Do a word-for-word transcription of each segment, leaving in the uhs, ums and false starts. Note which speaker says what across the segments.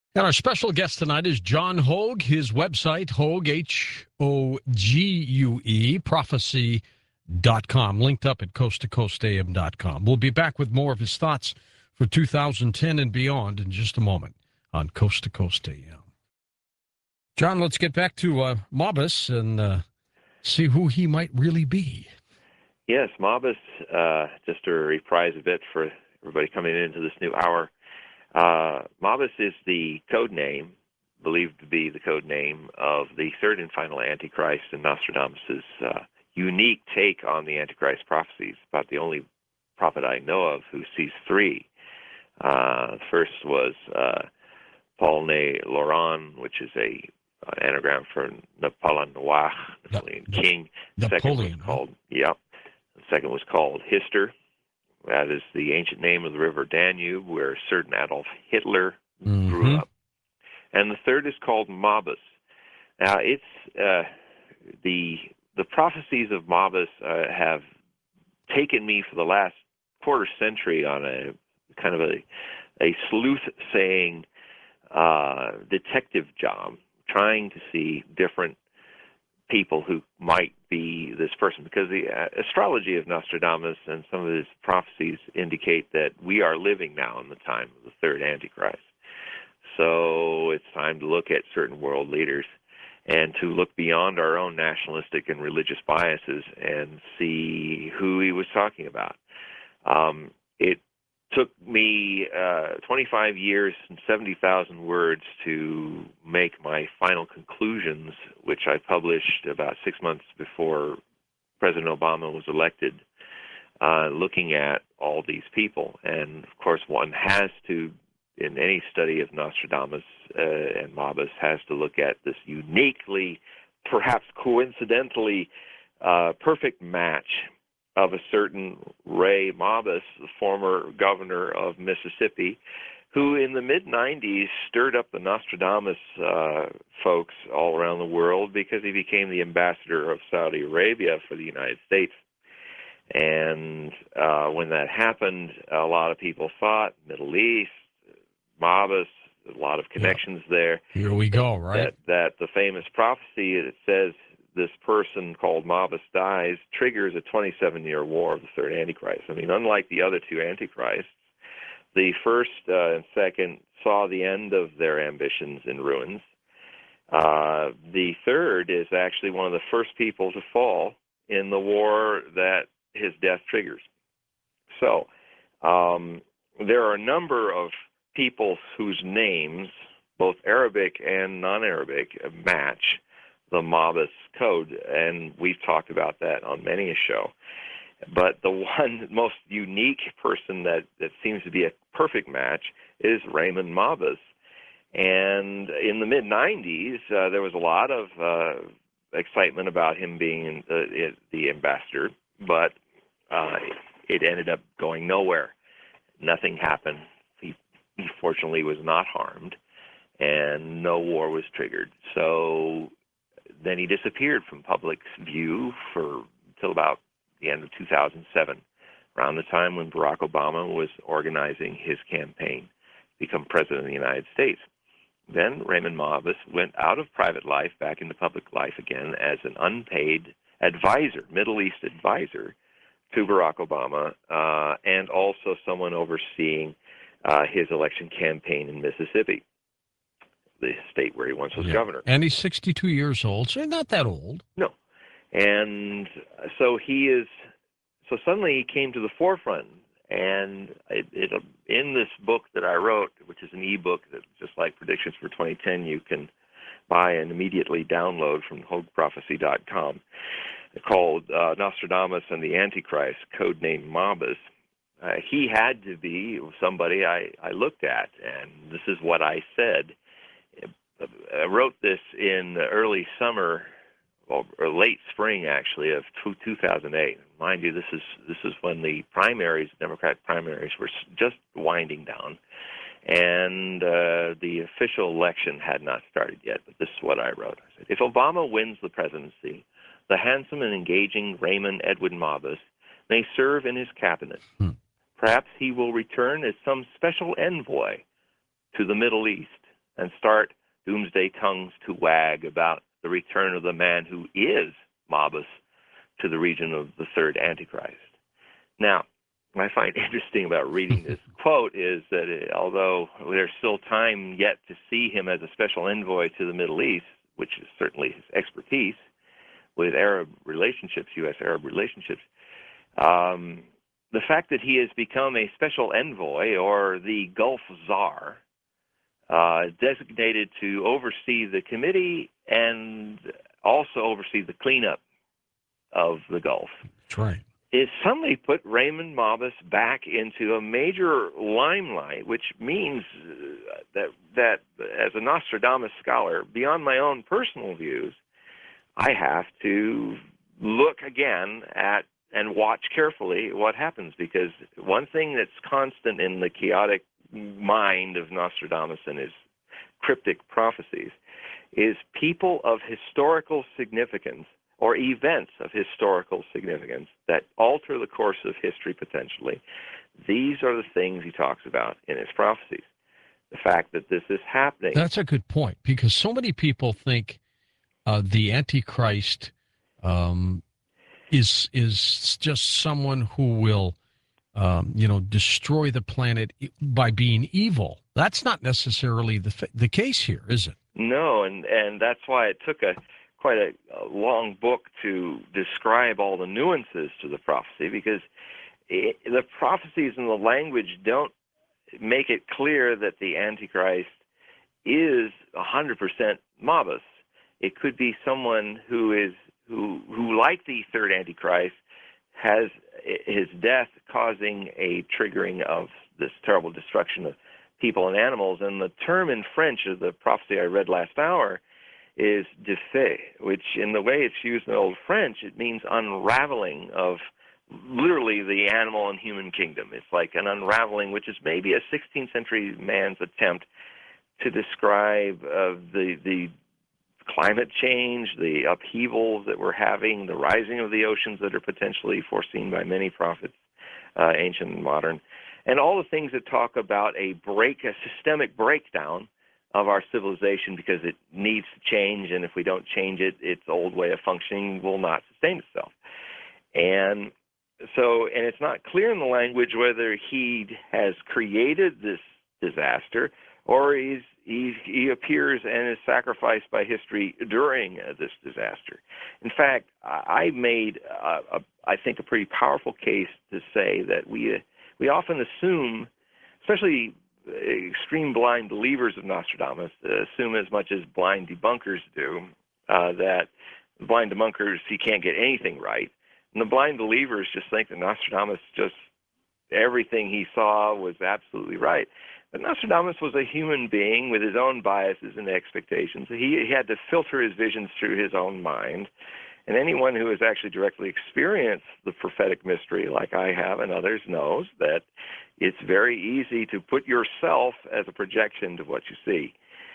Speaker 1: And our special guest tonight is John Hogue. His website, Hogue, H O G U E, prophecy dot com, linked up at coast to coast a m dot com. We'll be back with more of his thoughts for two thousand ten and beyond in just a moment on Coast to Coast A M. John, let's get back to uh, Mobus and uh, see who he might really be.
Speaker 2: Yes, Mobus, uh, just to reprise a bit for everybody coming into this new hour, uh, Mobus is the code name, believed to be the code name of the third and final Antichrist in Nostradamus' uh, unique take on the Antichrist prophecies, about the only prophet I know of who sees three. Uh, the first was uh, Paul Ne Laurent, which is a uh, anagram for Napoleon Noir, Napoleon
Speaker 1: the,
Speaker 2: King.
Speaker 1: The
Speaker 2: second
Speaker 1: Napoleon,
Speaker 2: was called, yeah. The second was called Hister. That is the ancient name of the river Danube, where certain Adolf Hitler
Speaker 1: mm-hmm.
Speaker 2: grew up. And the third is called Mobus. Now, it's uh, the the prophecies of Mobus uh, have taken me for the last quarter century on a kind of a a sleuth-saying uh, detective job, trying to see different people who might be this person, because the uh, astrology of Nostradamus and some of his prophecies indicate that we are living now in the time of the third Antichrist. So it's time to look at certain world leaders and to look beyond our own nationalistic and religious biases and see who he was talking about. Um, it took me uh, twenty-five years and seventy thousand words to make my final conclusions, which I published about six months before President Obama was elected, uh, looking at all these people. And, of course, one has to, in any study of Nostradamus uh, and Mobus, has to look at this uniquely, perhaps coincidentally, uh, perfect match of a certain Ray Mobus, the former governor of Mississippi, who in the mid nineties stirred up the Nostradamus uh, folks all around the world because he became the ambassador of Saudi Arabia for the United States. And uh, when that happened, a lot of people thought, Middle East, Mobus, a lot of connections yeah. there.
Speaker 1: Here we go, right?
Speaker 2: That, that the famous prophecy that says this person called Mobus dies triggers a twenty-seven-year war of the third Antichrist. I mean, unlike the other two Antichrists, the first uh, and second saw the end of their ambitions in ruins. Uh, the third is actually one of the first people to fall in the war that his death triggers. So um, there are a number of people whose names, both Arabic and non-Arabic, match the Mobus code, and we've talked about that on many a show. But the one most unique person that, that seems to be a perfect match is Raymond Mobus. And in the mid nineties, uh, there was a lot of uh, excitement about him being uh, it, the ambassador, but uh, it ended up going nowhere. Nothing happened. He, he fortunately was not harmed, and no war was triggered. So then he disappeared from public view for until about the end of two thousand seven, around the time when Barack Obama was organizing his campaign to become president of the United States. Then Raymond Mobus went out of private life back into public life again as an unpaid advisor, Middle East advisor to Barack Obama, uh, and also someone overseeing uh, his election campaign in Mississippi, the state where he once was
Speaker 1: yeah.
Speaker 2: governor.
Speaker 1: And he's sixty-two years old, so not that old.
Speaker 2: No. And so he is, so suddenly he came to the forefront. And it, it, in this book that I wrote, which is an e-book that, just like Predictions for twenty ten, you can buy and immediately download from hogue prophecy dot com, called uh, Nostradamus and the Antichrist, codenamed Mobus, uh, he had to be somebody I, I looked at, and this is what I said. I wrote this in the early summer, or late spring, actually, of two thousand eight. Mind you, this is this is when the primaries, Democratic primaries, were just winding down, and uh, the official election had not started yet. But this is what I wrote. I said, if Obama wins the presidency, the handsome and engaging Raymond Edwin Mobus may serve in his cabinet. Hmm. Perhaps he will return as some special envoy to the Middle East and start doomsday tongues to wag about the return of the man who is Mobbus to the region of the third Antichrist. Now, what I find interesting about reading this quote is that it, although there's still time yet to see him as a special envoy to the Middle East, which is certainly his expertise with Arab relationships, U S Arab relationships, um, the fact that he has become a special envoy, or the Gulf Czar, uh, designated to oversee the committee and also oversee the cleanup of the Gulf.
Speaker 1: That's right.
Speaker 2: Is suddenly put Raymond Mobbus back into a major limelight, which means that, that as a Nostradamus scholar, beyond my own personal views, I have to look again at and watch carefully what happens, because one thing that's constant in the chaotic mind of Nostradamus and his cryptic prophecies is people of historical significance or events of historical significance that alter the course of history potentially. These are the things he talks about in his prophecies. The fact that this is happening.
Speaker 1: That's a good point, because so many people think uh, the Antichrist um, is is just someone who will, um, you know, destroy the planet by being evil. That's not necessarily the the case here, is it?
Speaker 2: No, and and that's why it took a quite a, a long book to describe all the nuances to the prophecy, because it, the prophecies and the language don't make it clear that the Antichrist is one hundred percent Mobbus. It could be someone who is who who like the third Antichrist has his death causing a triggering of this terrible destruction of people and animals. And the term in French of the prophecy I read last hour is de fait, which in the way it's used in Old French, it means unraveling of literally the animal and human kingdom. It's like an unraveling, which is maybe a sixteenth century man's attempt to describe uh, the the climate change, the upheavals that we're having, the rising of the oceans that are potentially foreseen by many prophets, uh, ancient and modern, and all the things that talk about a break, a systemic breakdown of our civilization, because it needs to change, and if we don't change it, its old way of functioning will not sustain itself. And so, and it's not clear in the language whether he has created this disaster or he's, he, he appears and is sacrificed by history during uh, this disaster. In fact, I made, uh, a, I think, a pretty powerful case to say that we, uh, we often assume, especially extreme blind believers of Nostradamus, uh, assume as much as blind debunkers do, uh, that blind debunkers, he can't get anything right. And the blind believers just think that Nostradamus just, everything he saw was absolutely right. But Nostradamus was a human being with his own biases and expectations. He, he had to filter his visions through his own mind. And anyone who has actually directly experienced the prophetic mystery, like I have and others, knows that it's very easy to put yourself as a projection to what you see.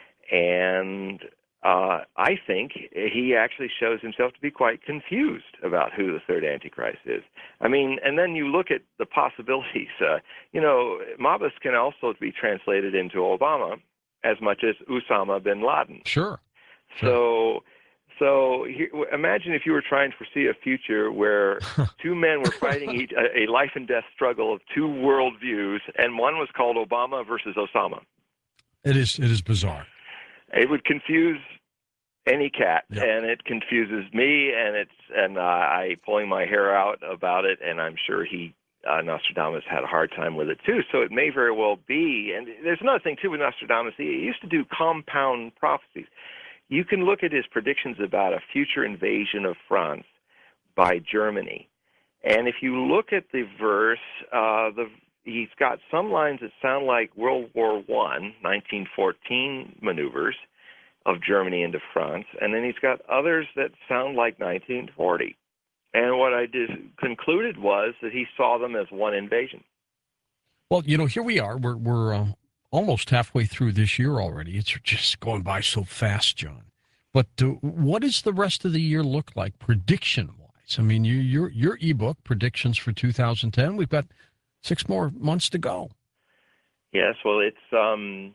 Speaker 2: And uh, I think he actually shows himself to be quite confused about who the third Antichrist is. I mean, and then you look at the possibilities. Uh, you know, Mobbus can also be translated into Obama as much as Osama bin Laden.
Speaker 1: Sure.
Speaker 2: sure. So... So here, imagine if you were trying to foresee a future where two men were fighting each, a, a life and death struggle of two worldviews, and one was called Obama versus Osama.
Speaker 1: It is it is bizarre.
Speaker 2: It would confuse any cat,
Speaker 1: yep.
Speaker 2: and it confuses me, and it's and uh, I pulling my hair out about it, and I'm sure he uh, Nostradamus had a hard time with it too. So it may very well be. And there's another thing too with Nostradamus. He used to do compound prophecies. You can look at his predictions about a future invasion of France by Germany. And if you look at the verse, uh, the, he's got some lines that sound like World War One, nineteen fourteen maneuvers of Germany into France. And then he's got others that sound like nineteen forty. And what I did, concluded was that he saw them as one invasion.
Speaker 1: Well, you know, here we are. We're, we're uh, almost halfway through this year already. It's just going by so fast, John. But uh, what does the rest of the year look like prediction-wise? I mean, you, your your ebook, Predictions for two thousand ten, we've got six more months to go.
Speaker 2: Yes, well, it's um,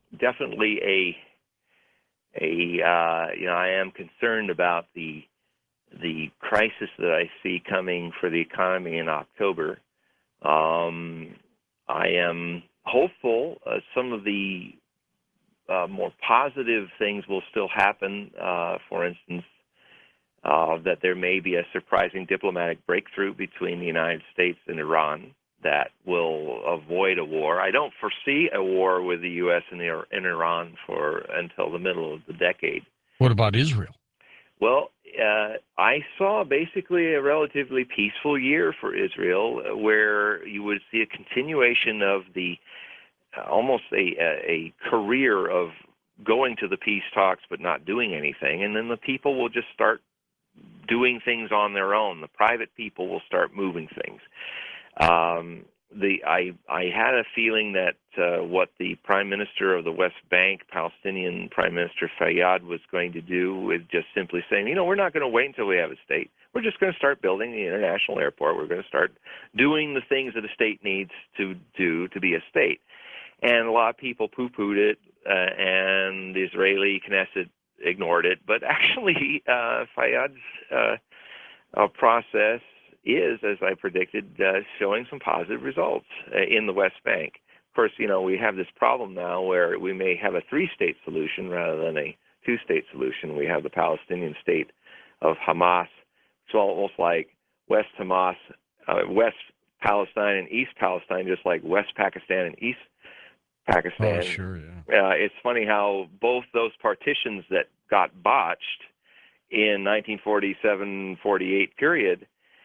Speaker 2: definitely a a uh, you know I am concerned about the the crisis that I see coming for the economy in October. Um, I am hopeful uh, some of the uh, more positive things will still happen. Uh, for instance, uh, that there may be a surprising diplomatic breakthrough between the United States and Iran that will avoid a war. I don't foresee a war with the U S and, the, and Iran for until the middle of the decade.
Speaker 1: What about Israel?
Speaker 2: Well, uh, I saw basically a relatively peaceful year for Israel, uh, where you would see a continuation of the uh, almost a, a, a career of going to the peace talks but not doing anything, and then the people will just start doing things on their own. The private people will start moving things. Um, the I I had a feeling that uh, what the Prime Minister of the West Bank, Palestinian Prime Minister Fayyad, was going to do with just simply saying, you know, we're not going to wait until we have a state. We're just going to start building the international airport. We're going to start doing the things that a state needs to do to be a state. And a lot of people poo-pooed it, uh, and the Israeli Knesset ignored it. But actually, uh, Fayyad's uh, uh, process is, as I predicted, uh, showing some positive results uh, in the West Bank. Of course, you know, we have this problem now where we may have a three-state solution rather than a two-state solution. We have the Palestinian state of Hamas. It's almost like West Hamas, uh, West Palestine and East Palestine, just like West Pakistan and East Pakistan.
Speaker 1: Oh, sure, yeah.
Speaker 2: Uh, it's funny how both those partitions that got botched in nineteen forty-seven forty-eight period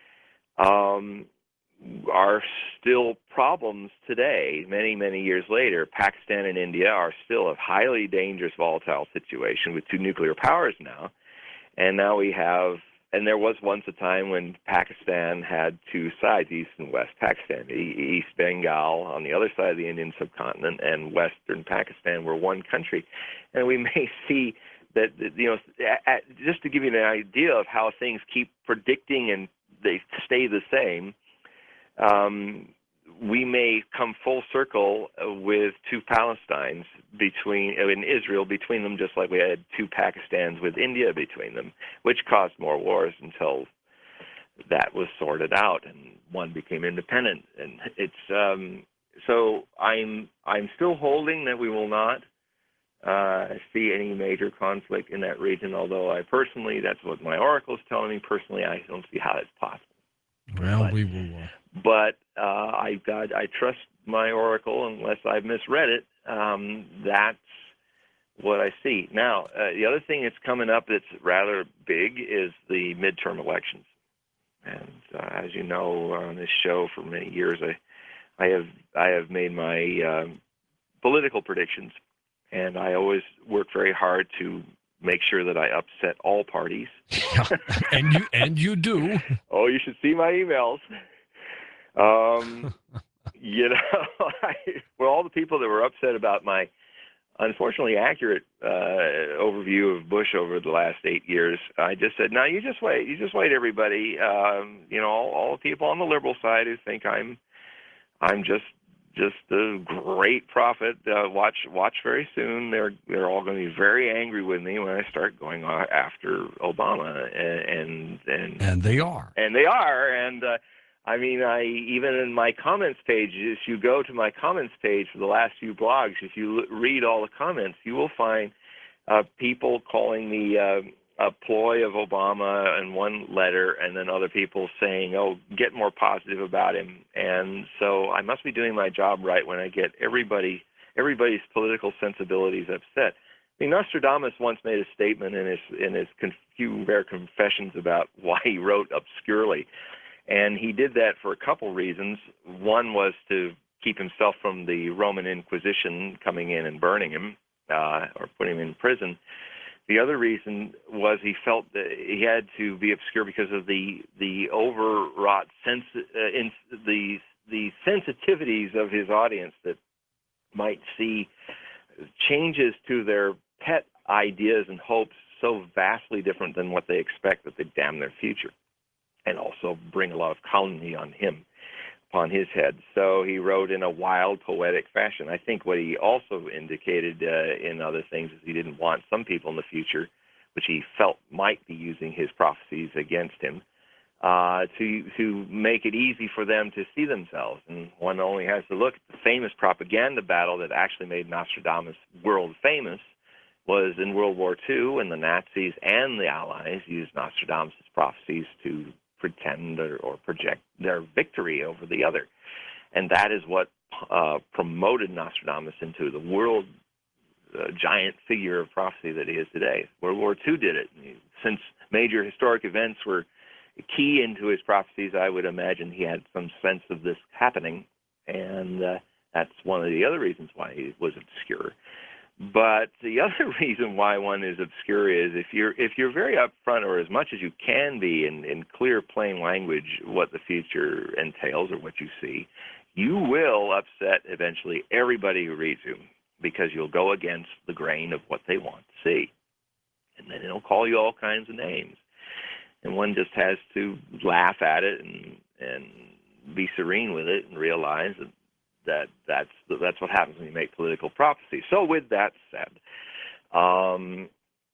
Speaker 2: um, are still problems today, many, many years later. Pakistan and India are still a highly dangerous, volatile situation with two nuclear powers now. And now we have, and there was once a time when Pakistan had two sides, East and West Pakistan. East Bengal on the other side of the Indian subcontinent and Western Pakistan were one country. And we may see that, you know, at, just to give you an idea of how things keep predicting and they stay the same, um, we may come full circle with two Palestines between in Israel between them, just like we had two Pakistans with India between them, which caused more wars until that was sorted out and one became independent. And it's um, so I'm I'm still holding that we will not uh, see any major conflict in that region. Although I personally, that's what my oracle is telling me. Personally, I don't see how that's possible.
Speaker 1: Well,
Speaker 2: but,
Speaker 1: we will. Uh...
Speaker 2: But uh, I got I trust my oracle unless I've misread it. Um, that's what I see. Now, uh, the other thing that's coming up that's rather big is the midterm elections. And uh, as you know, on this show for many years, I I have I have made my uh, political predictions, and I always work very hard to make sure that I upset all parties.
Speaker 1: Yeah, and you and you do.
Speaker 2: Oh, you should see my emails. Um, you know, I, well, all the people that were upset about my unfortunately accurate uh, overview of Bush over the last eight years, I just said, no, you just wait. You just wait, everybody. Um, you know, all, all the people on the liberal side who think I'm, I'm just, just a great prophet. Uh, watch, watch very soon. They're, they're all going to be very angry with me when I start going after Obama, and and and,
Speaker 1: and they are,
Speaker 2: and they are, and. Uh, I mean, I even in my comments page, if you go to my comments page for the last few blogs, if you l- read all the comments, you will find uh, people calling me uh, a ploy of Obama in one letter, and then other people saying, oh, get more positive about him. And so I must be doing my job right when I get everybody, everybody's political sensibilities upset. I mean, Nostradamus once made a statement in his, in his few rare confessions about why he wrote obscurely. And he did that for a couple reasons. One was to keep himself from the Roman Inquisition coming in and burning him uh, or putting him in prison. The other reason was he felt that he had to be obscure because of the the overwrought sense, uh, in the the sensitivities of his audience that might see changes to their pet ideas and hopes so vastly different than what they expect that they damn their future, and also bring a lot of calumny on him. upon his head. So he wrote in a wild, poetic fashion. I think what he also indicated uh, in other things is he didn't want some people in the future, which he felt might be using his prophecies against him, uh, to to make it easy for them to see themselves. And one only has to look at the famous propaganda battle that actually made Nostradamus world famous was in World War Two, when the Nazis and the Allies used Nostradamus' prophecies to pretend or, or project their victory over the other. And that is what uh, promoted Nostradamus into the world uh, giant figure of prophecy that he is today. World War Two did it. Since major historic events were key into his prophecies, I would imagine he had some sense of this happening, and uh, that's one of the other reasons why he was obscure. But the other reason why one is obscure is if you're if you're very upfront, or as much as you can be in, in clear, plain language, what the future entails or what you see, you will upset eventually everybody who reads you, because you'll go against the grain of what they want to see. And then it'll call you all kinds of names. And one just has to laugh at it and, and be serene with it and realize that that that's that's what happens when you make political prophecy. So with that said, um,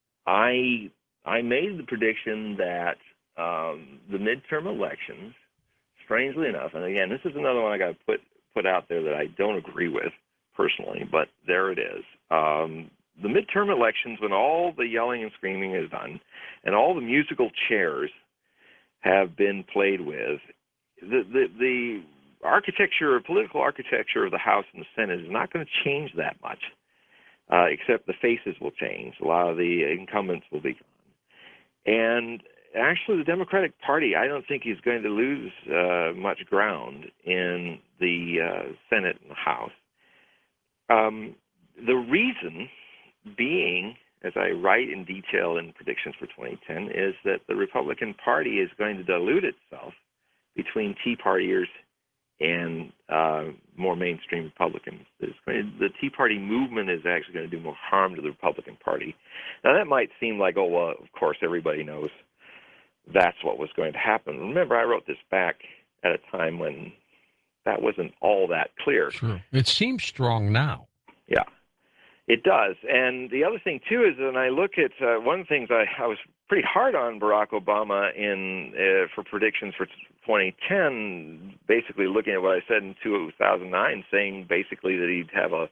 Speaker 2: I I made the prediction that um, the midterm elections, strangely enough, and again, this is another one I got to put put out there that I don't agree with personally, but there it is. Um, the midterm elections, when all the yelling and screaming is done, and all the musical chairs have been played with, the the, the architecture, political architecture of the House and the Senate is not going to change that much, uh, except the faces will change. A lot of the incumbents will be gone. And actually, the Democratic Party, I don't think is going to lose uh, much ground in the uh, Senate and the House. Um, the reason being, as I write in detail in predictions for twenty ten, is that the Republican Party is going to dilute itself between Tea Partiers and uh, more mainstream Republicans. Going to, the Tea Party movement is actually going to do more harm to the Republican Party. Now, that might seem like, oh, well, of course, everybody knows that's what was going to happen. Remember, I wrote this back at a time when that wasn't all that clear.
Speaker 1: Sure. It seems strong now.
Speaker 2: Yeah, it does. And the other thing, too, is when I look at uh, one of the things I, I was pretty hard on Barack Obama in uh, for predictions for twenty ten, basically looking at what I said in two thousand nine, saying basically that he'd have a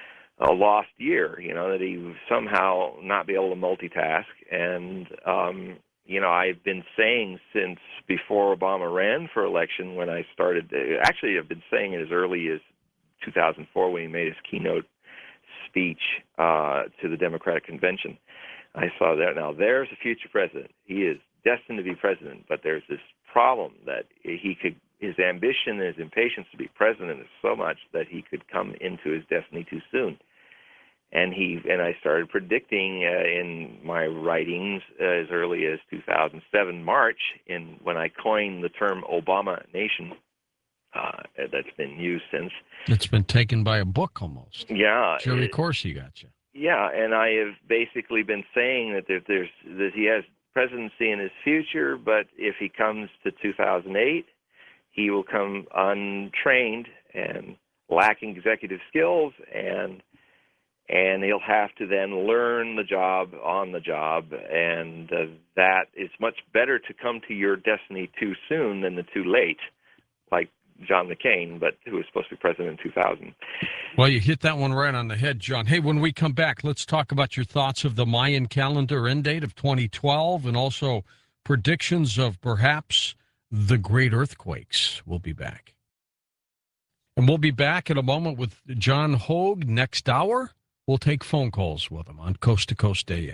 Speaker 2: a lost year, you know, that he would somehow not be able to multitask. And, um, you know, I've been saying since before Obama ran for election, when I started, actually I've been saying it as early as two thousand four when he made his keynote speech uh, to the Democratic Convention. I saw that. Now, there's a future president. He is destined to be president, but there's this problem that he could, his ambition and his impatience to be president is so much that he could come into his destiny too soon. And he and I started predicting uh, in my writings uh, as early as two thousand seven, March, in when I coined the term Obama Nation. Uh, that's been used since.
Speaker 1: It's been taken by a book almost.
Speaker 2: Yeah.
Speaker 1: Jerry
Speaker 2: it,
Speaker 1: Corsi got you.
Speaker 2: Yeah, and I have basically been saying that there, there's that he has presidency in his future, but if he comes to two thousand eight, he will come untrained and lacking executive skills, and and he'll have to then learn the job on the job, and uh, that it's much better to come to your destiny too soon than the too late, like John McCain, but who was supposed to be president in two thousand.
Speaker 1: Well, you hit that one right on the head, John. Hey, when we come back, let's talk about your thoughts of the Mayan calendar end date of twenty twelve and also predictions of perhaps the great earthquakes. We'll be back. And we'll be back in a moment with John Hogue next hour. We'll take phone calls with him on Coast to Coast A M.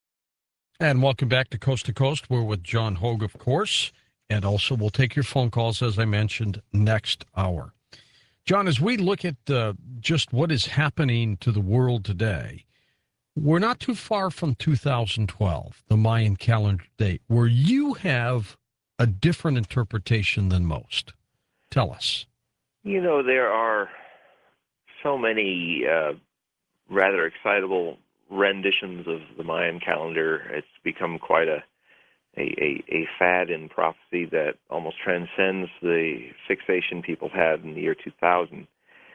Speaker 1: And welcome back to Coast to Coast. We're with John Hogue, of course. And also, we'll take your phone calls, as I mentioned, next hour. John, as we look at uh, just what is happening to the world today, we're not too far from two thousand twelve, the Mayan calendar date, where you have a different interpretation than most. Tell us.
Speaker 2: You know, there are so many uh, rather excitable renditions of the Mayan calendar. It's become quite a a, a, a fad in prophecy that almost transcends the fixation people had in the year two thousand.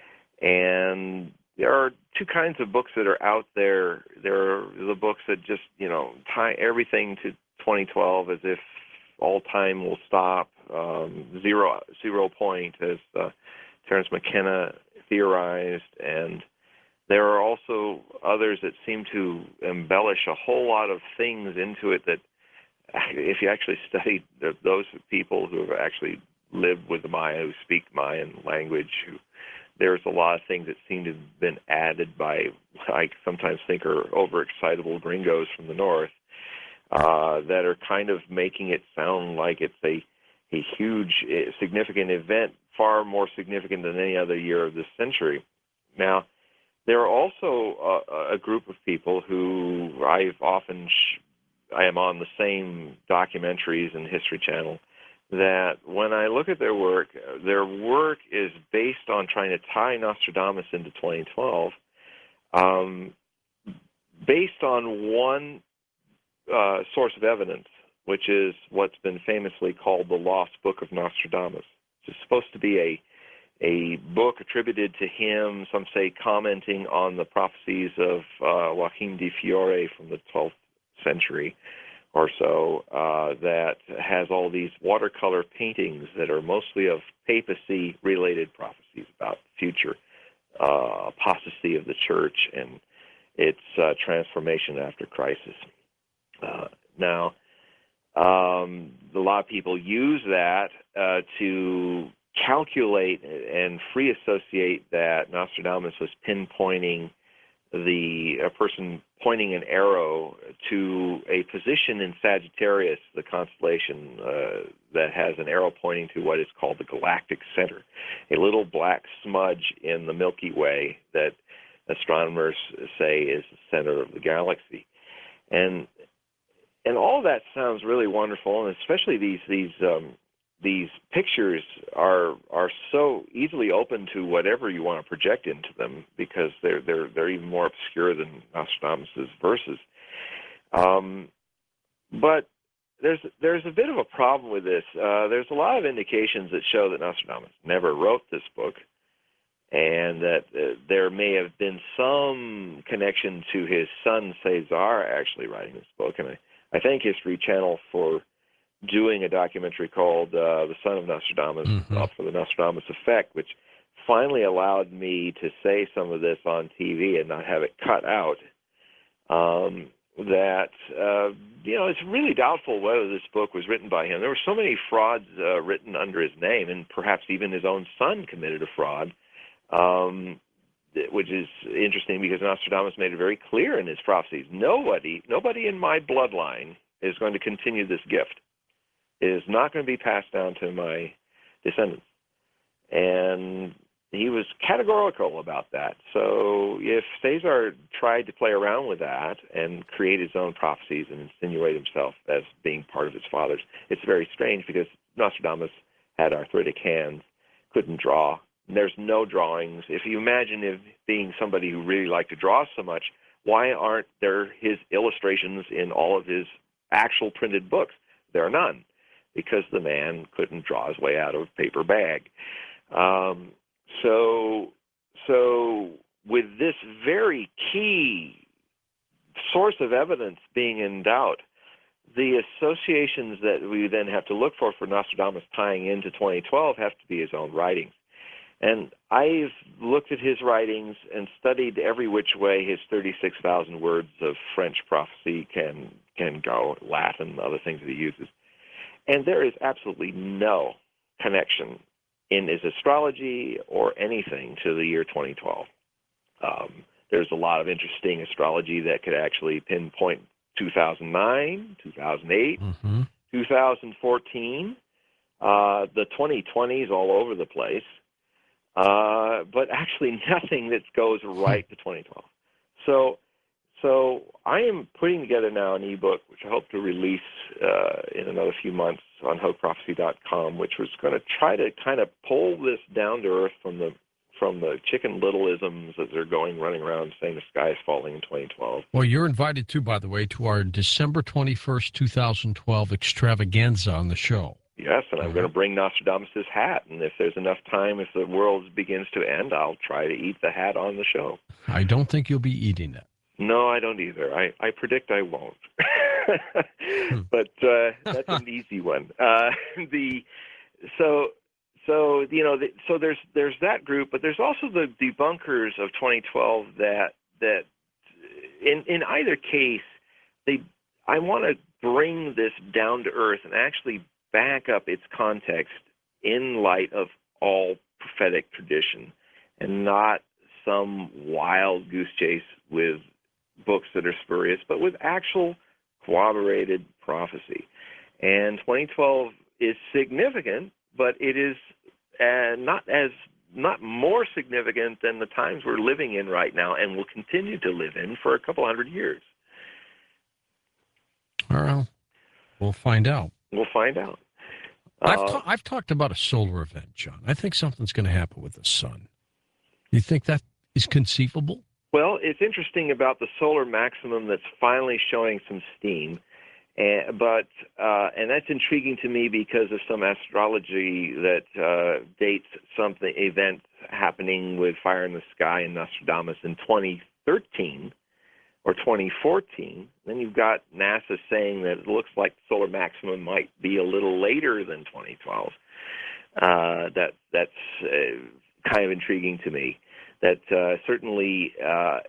Speaker 2: And there are two kinds of books that are out there. There are the books that just, you know, tie everything to twenty twelve as if all time will stop, um, zero, zero point, as uh, Terence McKenna theorized. And there are also others that seem to embellish a whole lot of things into it that, if you actually study the, those people who have actually lived with the Maya, who speak Mayan language, who, there's a lot of things that seem to have been added by, I sometimes think, are overexcitable gringos from the north, uh, that are kind of making it sound like it's a, a huge, significant event, far more significant than any other year of this century. Now, there are also a, a group of people who I've often, sh- I am on the same documentaries and History Channel, that when I look at their work, their work is based on trying to tie Nostradamus into twenty twelve, um, based on one uh, source of evidence, which is what's been famously called the Lost Book of Nostradamus. It's supposed to be a a book attributed to him, some say commenting on the prophecies of uh, Joachim de Fiore from the twelfth century or so, uh, that has all these watercolor paintings that are mostly of papacy-related prophecies about future uh, apostasy of the church and its uh, transformation after crisis. Uh, now, um, a lot of people use that uh, to calculate and free associate that Nostradamus was pinpointing the a person pointing an arrow to a position in Sagittarius, the constellation uh, that has an arrow pointing to what is called the galactic center, a little black smudge in the Milky Way that astronomers say is the center of the galaxy. And and all that sounds really wonderful, and especially these these um, these pictures are are so easily open to whatever you want to project into them, because they're they're they're even more obscure than Nostradamus's verses. Um, but there's there's a bit of a problem with this. Uh, there's a lot of indications that show that Nostradamus never wrote this book, and that uh, there may have been some connection to his son Cesar actually writing this book. And I, I thank History Channel for doing a documentary called uh, The Son of Nostradamus,
Speaker 1: Mm-hmm.
Speaker 2: uh, for the Nostradamus Effect, which finally allowed me to say some of this on T V and not have it cut out. Um, that, uh, you know, it's really doubtful whether this book was written by him. There were so many frauds uh, written under his name, and perhaps even his own son committed a fraud, um, which is interesting because Nostradamus made it very clear in his prophecies. Nobody, nobody in my bloodline is going to continue this gift. It is not going to be passed down to my descendants. And he was categorical about that. So if Cesar tried to play around with that and create his own prophecies and insinuate himself as being part of his father's, it's very strange because Nostradamus had arthritic hands, couldn't draw. And there's no drawings. If you imagine if being somebody who really liked to draw so much, why aren't there his illustrations in all of his actual printed books? There are none, because the man couldn't draw his way out of a paper bag. Um, so, so with this very key source of evidence being in doubt, the associations that we then have to look for for Nostradamus tying into twenty twelve have to be his own writings. And I've looked at his writings and studied every which way his thirty-six thousand words of French prophecy can can go, Latin, other things that he uses. And there is absolutely no connection in his astrology or anything to the year twenty twelve. Um, there's a lot of interesting astrology that could actually pinpoint two thousand nine, two thousand eight,
Speaker 1: Mm-hmm.
Speaker 2: two thousand fourteen, uh, the twenty twenties all over the place, uh, but actually nothing that goes right to twenty twelve. So So I am putting together now an ebook, which I hope to release uh, in another few months on Hogue Prophecy dot com, which was going to try to kind of pull this down to earth from the from the Chicken Little-isms that are going running around saying the sky is falling in twenty twelve.
Speaker 1: Well, you're invited too, by the way, to our December twenty-first, twenty twelve extravaganza on the show.
Speaker 2: Yes, and I'm
Speaker 1: Mhm.
Speaker 2: going to bring Nostradamus' hat, and if there's enough time, if the world begins to end, I'll try to eat the hat on the show.
Speaker 1: I don't think you'll be eating it.
Speaker 2: No, I don't either. I, I predict I won't. But uh, that's an easy one. Uh, the so so you know the, so there's there's that group, but there's also the debunkers of twenty twelve that that in in either case they I want to bring this down to earth and actually back up its context in light of all prophetic tradition, and not some wild goose chase with books that are spurious, but with actual corroborated prophecy. And twenty twelve is significant, but it is uh, not as not more significant than the times we're living in right now, and will continue to live in for a couple hundred years.
Speaker 1: All right, we'll find out.
Speaker 2: We'll find out.
Speaker 1: I've,
Speaker 2: Uh,
Speaker 1: ta- I've talked about a solar event, John. I think something's going to happen with the sun. You think that is conceivable?
Speaker 2: Well, it's interesting about the solar maximum that's finally showing some steam, and, but uh, and that's intriguing to me because of some astrology that uh, dates something event happening with fire in the sky and Nostradamus in twenty thirteen or twenty fourteen. Then you've got NASA saying that it looks like the solar maximum might be a little later than twenty twelve. Uh, that that's uh, kind of intriguing to me. That uh, certainly uh,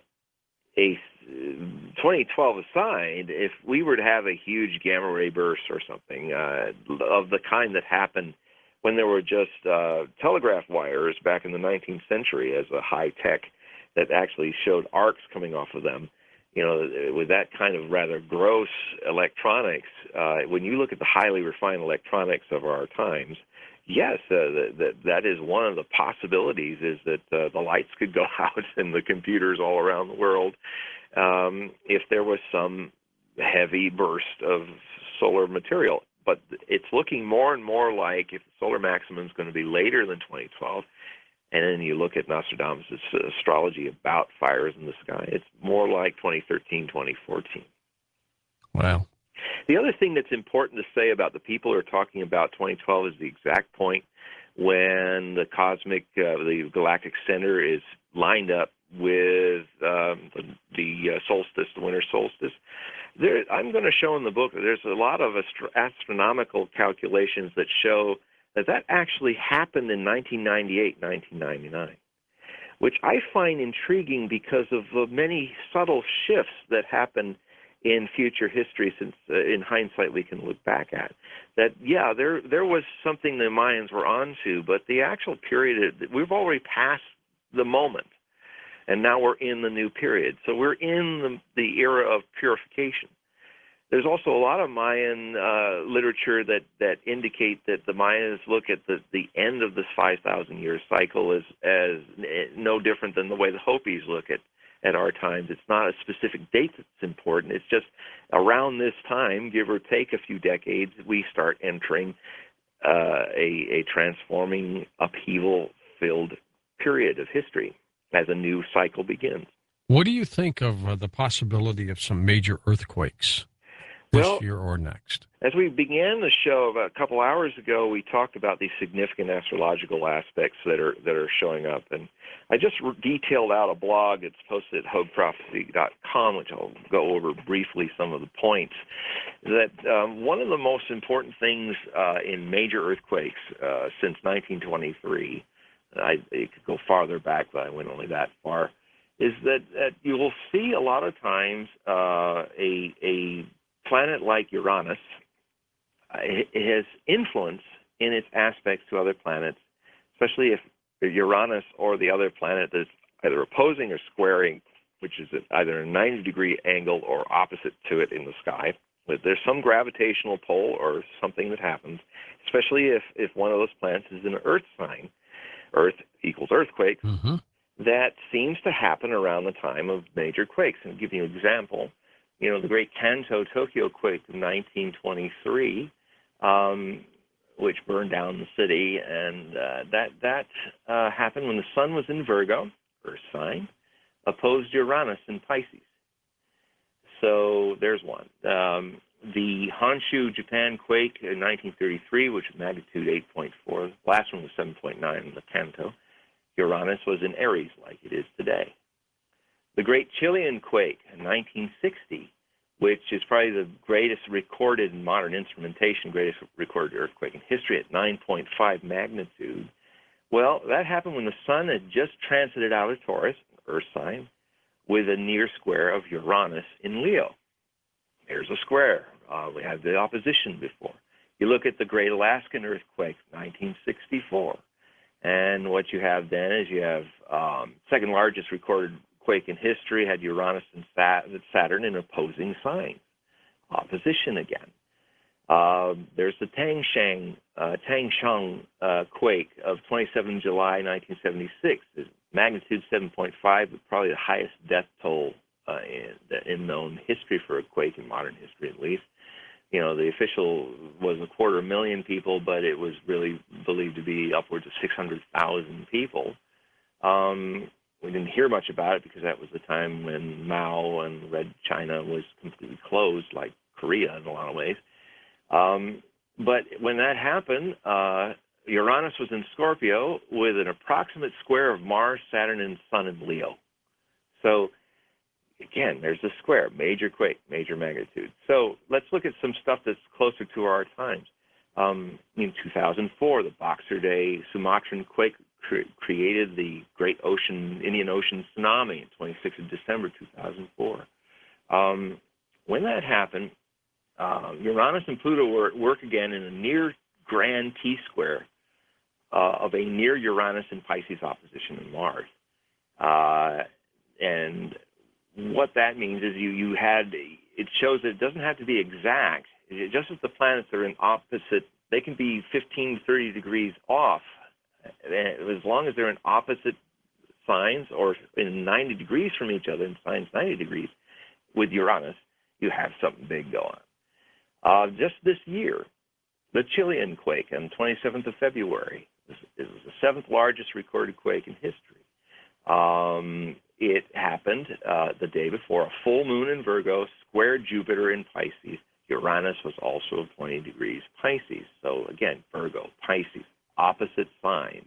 Speaker 2: a twenty twelve aside, if we were to have a huge gamma ray burst or something uh, of the kind that happened when there were just uh, telegraph wires back in the nineteenth century as a high tech that actually showed arcs coming off of them, you know, with that kind of rather gross electronics, uh, when you look at the highly refined electronics of our times, yes, uh, that that is one of the possibilities, is that uh, the lights could go out in the computers all around the world um, if there was some heavy burst of solar material. But it's looking more and more like if the solar maximum is going to be later than twenty twelve, and then you look at Nostradamus' astrology about fires in the sky, it's more like twenty thirteen, twenty fourteen.
Speaker 1: Wow.
Speaker 2: The other thing that's important to say about the people who are talking about twenty twelve is the exact point when the cosmic, uh, the galactic center is lined up with um, the, the uh, solstice, the winter solstice. There, I'm going to show in the book that there's a lot of astro- astronomical calculations that show that that actually happened in nineteen ninety-eight, nineteen ninety-nine, which I find intriguing because of the many subtle shifts that happened in future history, since uh, in hindsight we can look back at. That, yeah, there there was something the Mayans were onto, but the actual period, we've already passed the moment, and now we're in the new period. So we're in the, the era of purification. There's also a lot of Mayan uh, literature that, that indicate that the Mayans look at the, the end of this five thousand year cycle as, as no different than the way the Hopis look at at our times. It's not a specific date that's important. It's just around this time, give or take a few decades, we start entering uh, a, a transforming, upheaval-filled period of history as a new cycle begins.
Speaker 1: What do you think of uh, the possibility of some major earthquakes this
Speaker 2: Well,
Speaker 1: year or next?
Speaker 2: As we began the show about a couple hours ago, we talked about these significant astrological aspects that are that are showing up, and I just re- detailed out a blog that's posted at hogue prophecy dot com, which I'll go over briefly some of the points. That um, one of the most important things uh, in major earthquakes uh, since nineteen twenty-three, I it could go farther back, but I went only that far, is that, that you will see a lot of times uh, a a planet like Uranus. It has influence in its aspects to other planets, especially if Uranus or the other planet is either opposing or squaring, which is at either a ninety degree angle or opposite to it in the sky. But there's some gravitational pull or something that happens, especially if, if one of those planets is in an Earth sign. Earth equals earthquake.
Speaker 1: Mm-hmm.
Speaker 2: That seems to happen around the time of major quakes. And to give you an example, you know, the great Kanto Tokyo quake of nineteen twenty-three, um, which burned down the city, and uh, that that uh, happened when the sun was in Virgo, Earth sign, opposed Uranus in Pisces. So there's one. Um, the Honshu, Japan quake in nineteen thirty-three, which was magnitude eight point four. The last one was seven point nine in the Kanto. Uranus was in Aries, like it is today. The Great Chilean quake in nineteen sixty, which is probably the greatest recorded in modern instrumentation, greatest recorded earthquake in history at nine point five magnitude. Well, that happened when the sun had just transited out of Taurus, Earth sign, with a near square of Uranus in Leo. There's a square. Uh, we had the opposition before. You look at the Great Alaskan Earthquake, nineteen sixty-four, and what you have then is you have um, second largest recorded quake in history, had Uranus and Saturn in opposing signs. Opposition again. Uh, there's the Tangshan, uh, Tangshan uh, quake of twenty-seventh of July, nineteen seventy-six. It's magnitude seven point five, but probably the highest death toll uh, in, in known history for a quake, in modern history at least. You know, the official was a quarter million people, but it was really believed to be upwards of six hundred thousand people. Um, we didn't hear much about it because that was the time when Mao and Red China was completely closed, like Korea in a lot of ways. Um, but when that happened, uh, Uranus was in Scorpio with an approximate square of Mars, Saturn, and Sun in Leo. So, again, there's the square, major quake, major magnitude. So let's look at some stuff that's closer to our times. Um, in two thousand four, the Boxer Day Sumatran quake cre- created the Great Ocean, Indian Ocean tsunami in twenty-sixth of December two thousand four. Um, when that happened, uh, Uranus and Pluto were at work again in a near grand T-square uh, of a near Uranus and Pisces opposition in Mars. Uh, and what that means is you, you had, it shows that it doesn't have to be exact. It, just as the planets are in opposite, they can be fifteen to thirty degrees off. As long as they're in opposite signs or in ninety degrees from each other, in signs ninety degrees, with Uranus, you have something big going on. Uh, just this year, the Chilean quake on the twenty-seventh of February, it was the seventh largest recorded quake in history. Um, it happened uh, the day before a full moon in Virgo, squared Jupiter in Pisces. Uranus was also twenty degrees Pisces. So again, Virgo, Pisces, opposite signs.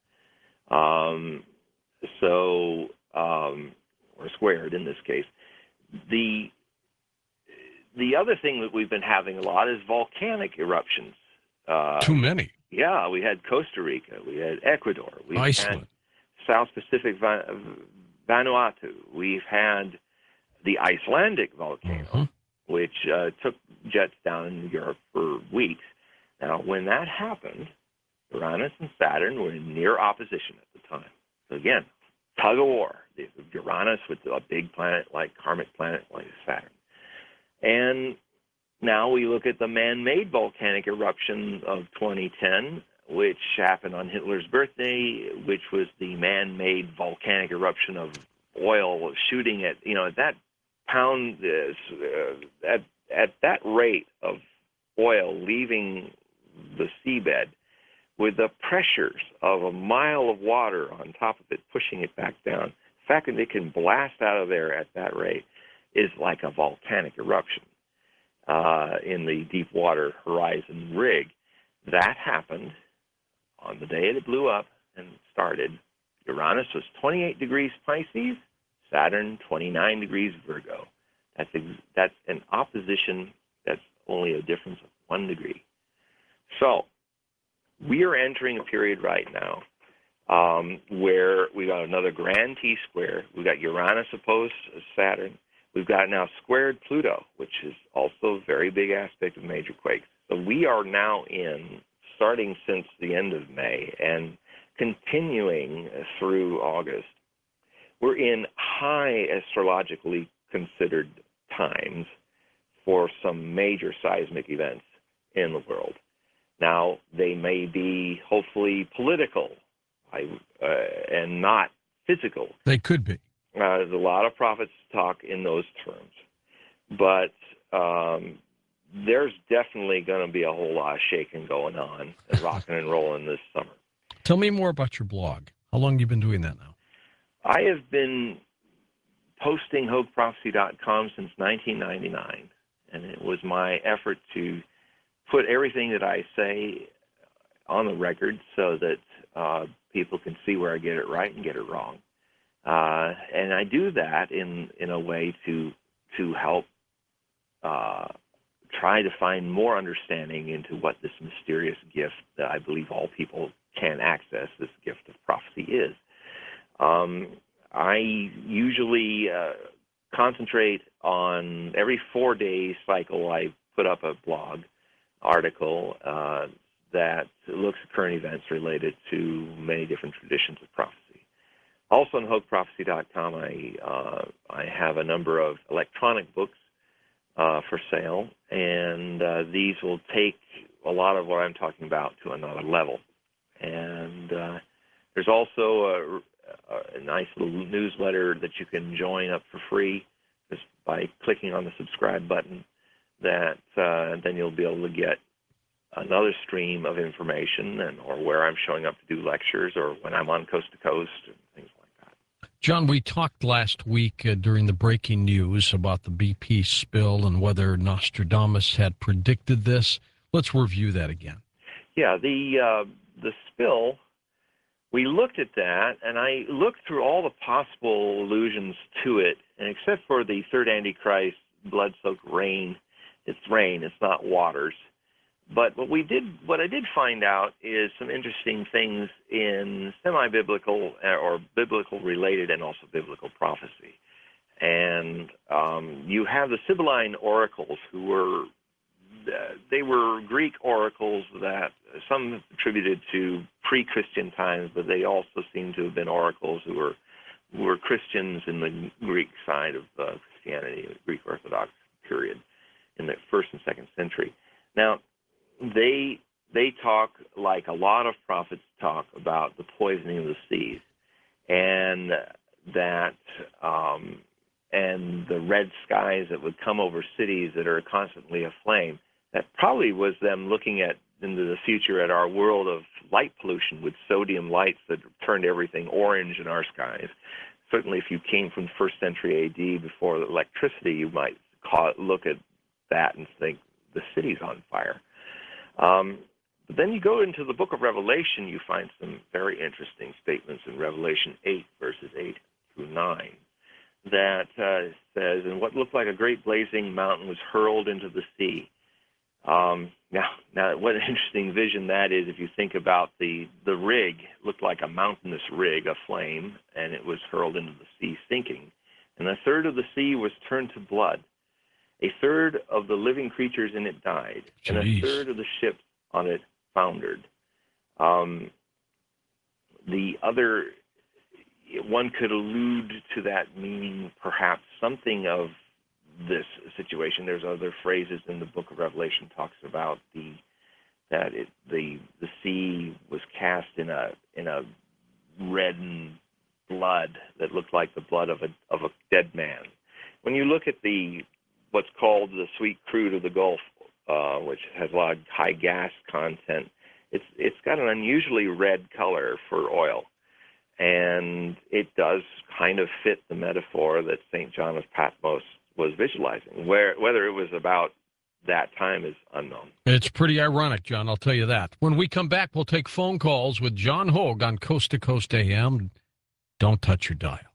Speaker 2: Um, so, um, or squared in this case. The the other thing that we've been having a lot is volcanic eruptions. Uh,
Speaker 1: Too many.
Speaker 2: Yeah, we had Costa Rica, we had Ecuador, we
Speaker 1: Iceland.
Speaker 2: had South Pacific Vanuatu, we've had the Icelandic volcano, mm-hmm. which uh, took jets down in Europe for weeks. Now, when that happened, Uranus and Saturn were in near opposition at the time. So again, tug of war. Uranus with a big planet like karmic planet like Saturn. And now we look at the man-made volcanic eruption of twenty ten, which happened on Hitler's birthday, which was the man-made volcanic eruption of oil shooting at, you know, at that pound, uh, at, at that rate of oil leaving the seabed, with the pressures of a mile of water on top of it, pushing it back down. The fact that it can blast out of there at that rate is like a volcanic eruption uh, in the Deepwater Horizon rig. That happened on the day it blew up and started. Uranus was twenty-eight degrees Pisces, Saturn twenty-nine degrees Virgo. That's, ex- that's an opposition that's only a difference of one degree. So we are entering a period right now um, where we got another grand T-square. We got Uranus opposed Saturn. We've got now squared Pluto, which is also a very big aspect of major quakes. So we are now in, starting since the end of May and continuing through August, we're in high astrologically considered times for some major seismic events in the world. Now, they may be hopefully political I, uh, and not physical.
Speaker 1: They could be.
Speaker 2: Uh, there's a lot of prophets talk in those terms. But um, there's definitely going to be a whole lot of shaking going on and rocking and rolling this summer.
Speaker 1: Tell me more about your blog. How long have you been doing that now?
Speaker 2: I have been posting Hogue Prophecy dot com since nineteen ninety-nine, and it was my effort to put everything that I say on the record so that uh, people can see where I get it right and get it wrong. Uh, and I do that in, in a way to to help uh, try to find more understanding into what this mysterious gift that I believe all people can access, this gift of prophecy, is. Um, I usually uh, concentrate on every four day cycle. I put up a blog article uh, that looks at current events related to many different traditions of prophecy. Also on Hogue Prophecy dot com, I uh, I have a number of electronic books uh, for sale, and uh, these will take a lot of what I'm talking about to another level. And uh, there's also a, a nice little newsletter that you can join up for free just by clicking on the subscribe button. That uh, then you'll be able to get another stream of information, and or where I'm showing up to do lectures, or when I'm on Coast to Coast, and things like that.
Speaker 1: John, we talked last week uh, during the breaking news about the B P spill and whether Nostradamus had predicted this. Let's review that again.
Speaker 2: Yeah, the uh, the spill, we looked at that, and I looked through all the possible allusions to it, and except for the third Antichrist, blood-soaked rain, it's rain, it's not waters. But what we did, what I did find out is some interesting things in semi-biblical or biblical-related and also biblical prophecy. And um, you have the Sibylline oracles, who were uh, they were Greek oracles that some attributed to pre-Christian times, but they also seem to have been oracles who were who were Christians in the Greek side of uh, Christianity, the Greek Orthodox period, in the first and second century. Now, They they talk like a lot of prophets talk about the poisoning of the seas, and that um, and the red skies that would come over cities that are constantly aflame. That probably was them looking at into the future at our world of light pollution with sodium lights that turned everything orange in our skies. Certainly, if you came from the first century A D before electricity, you might call, look at that and think the city's on fire. Um, but then you go into the book of Revelation, you find some very interesting statements in Revelation eight, verses eight through nine, that uh, says, and what looked like a great blazing mountain was hurled into the sea. Um, now, now, what an interesting vision that is if you think about the, the rig. It looked like a mountainous rig, a flame, and it was hurled into the sea, sinking. And a third of the sea was turned to blood. A third of the living creatures in it died,
Speaker 1: Jeez.
Speaker 2: and a third of the ships on it foundered. Um, the other, one could allude to that meaning perhaps something of this situation. There's other phrases in the book of Revelation talks about the that it, the the sea was cast in a in a reddened blood that looked like the blood of a of a dead man. When you look at the what's called the sweet crude of the Gulf, uh, which has a lot of high gas content, it's it's got an unusually red color for oil, and it does kind of fit the metaphor that Saint John of Patmos was visualizing. Where whether it was about that time is unknown.
Speaker 1: It's pretty ironic, John, I'll tell you that. When we come back, we'll take phone calls with John Hogue on Coast to Coast A M. Don't touch your dial.